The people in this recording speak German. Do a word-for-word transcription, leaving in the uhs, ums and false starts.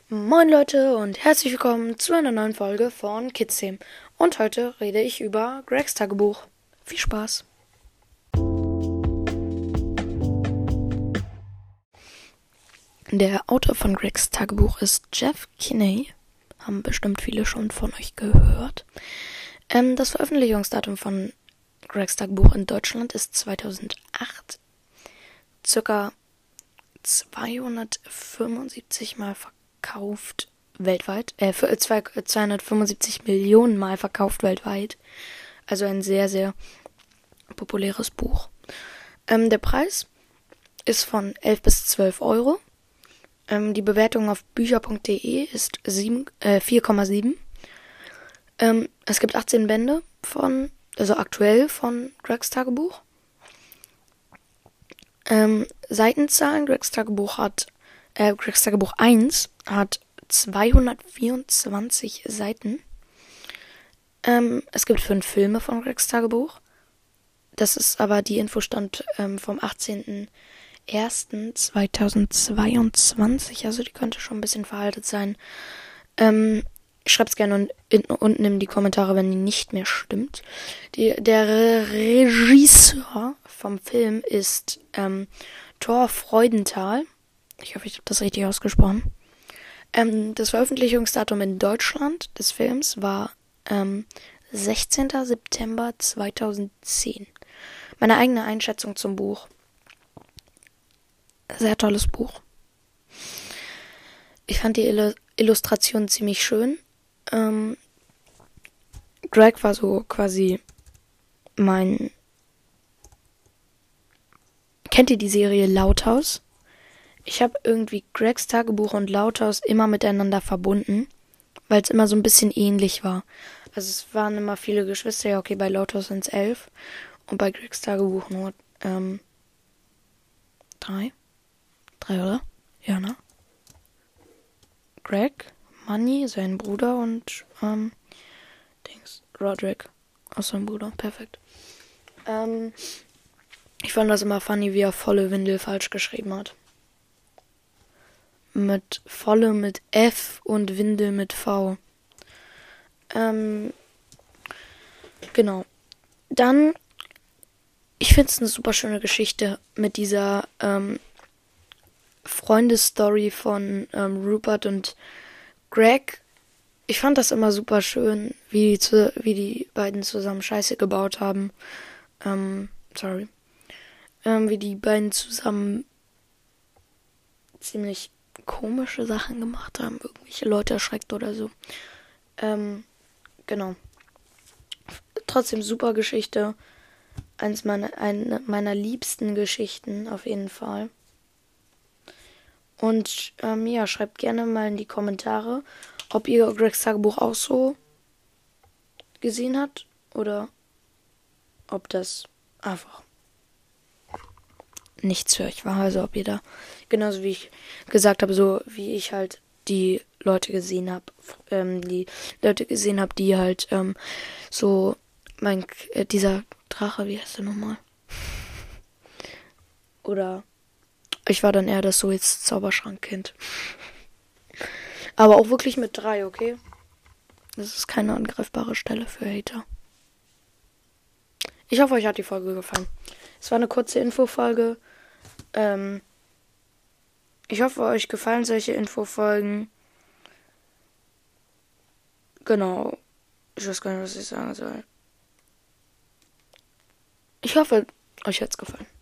Moin Leute und herzlich willkommen zu einer neuen Folge von Kids-Themen. Und heute rede ich über Gregs Tagebuch. Viel Spaß! Der Autor von Gregs Tagebuch ist Jeff Kinney. Haben bestimmt viele schon von euch gehört. Ähm, das Veröffentlichungsdatum von Gregs Tagebuch in Deutschland ist zweitausendacht. Circa zweihundertfünfundsiebzig Mal verkauft weltweit. Äh, zweihundertfünfundsiebzig Millionen Mal verkauft weltweit. Also ein sehr, sehr populäres Buch. Ähm, der Preis ist von elf bis zwölf Euro. Ähm, die Bewertung auf bücher punkt de ist vier Komma sieben. Ähm, es gibt achtzehn Bände von, also aktuell von Gregs Tagebuch. Ähm, Seitenzahlen, Gregs Tagebuch hat, äh, Gregs Tagebuch eins hat zweihundertvierundzwanzig Seiten. Ähm, es gibt fünf Filme von Gregs Tagebuch. Das ist aber die Infostand ähm, vom achtzehnten ersten zweitausendzweiundzwanzig, also die könnte schon ein bisschen veraltet sein. Ähm, Schreibt's gerne in, unten in die Kommentare, wenn die nicht mehr stimmt. Die, der Regisseur vom Film ist ähm, Thor Freudenthal. Ich hoffe, ich habe das richtig ausgesprochen. Ähm, das Veröffentlichungsdatum in Deutschland des Films war ähm, sechzehnten September zweitausendzehn. Meine eigene Einschätzung zum Buch. Sehr tolles Buch. Ich fand die Illu- Illustration ziemlich schön. Ähm, Greg war so quasi mein... Kennt ihr die Serie Lauthaus? Ich habe irgendwie Gregs Tagebuch und Lauthaus immer miteinander verbunden, weil es immer so ein bisschen ähnlich war. Also es waren immer viele Geschwister. Ja, okay, bei Lauthaus sind es elf und bei Gregs Tagebuch nur ähm, drei. Drei, oder? Ja, ne? Greg, Manny, sein Bruder und ähm, Dings, Roderick, auch sein Bruder. Perfekt. Ähm, ich fand das immer funny, wie er volle Windel falsch geschrieben hat. Mit volle mit F und Windel mit V. Ähm, genau. Dann, ich finde es eine super schöne Geschichte mit dieser ähm, Freundesstory von ähm, Rupert und Greg. Ich fand das immer super schön, wie die, zu, wie die beiden zusammen Scheiße gebaut haben. Ähm, sorry. Ähm, wie die beiden zusammen ziemlich komische Sachen gemacht haben. Irgendwelche Leute erschreckt oder so. Ähm, genau. Trotzdem super Geschichte. Eins meiner, eine meiner liebsten Geschichten auf jeden Fall. Und ähm, ja, schreibt gerne mal in die Kommentare, ob ihr Gregs Tagebuch auch so gesehen habt oder ob das einfach nichts für euch war. Also ob ihr da, genauso wie ich gesagt habe, so wie ich halt die Leute gesehen habe, ähm, die Leute gesehen habe, die halt ähm, so mein äh, dieser Drache, wie heißt der nochmal? Oder ich war dann eher das so jetzt Zauberschrankkind. Aber auch wirklich mit drei, okay? Das ist keine angreifbare Stelle für Hater. Ich hoffe, euch hat die Folge gefallen. Es war eine kurze Infofolge. Ähm, ich hoffe, euch gefallen solche Infofolgen. Genau. Ich weiß gar nicht, was ich sagen soll. Ich hoffe, euch hat's gefallen.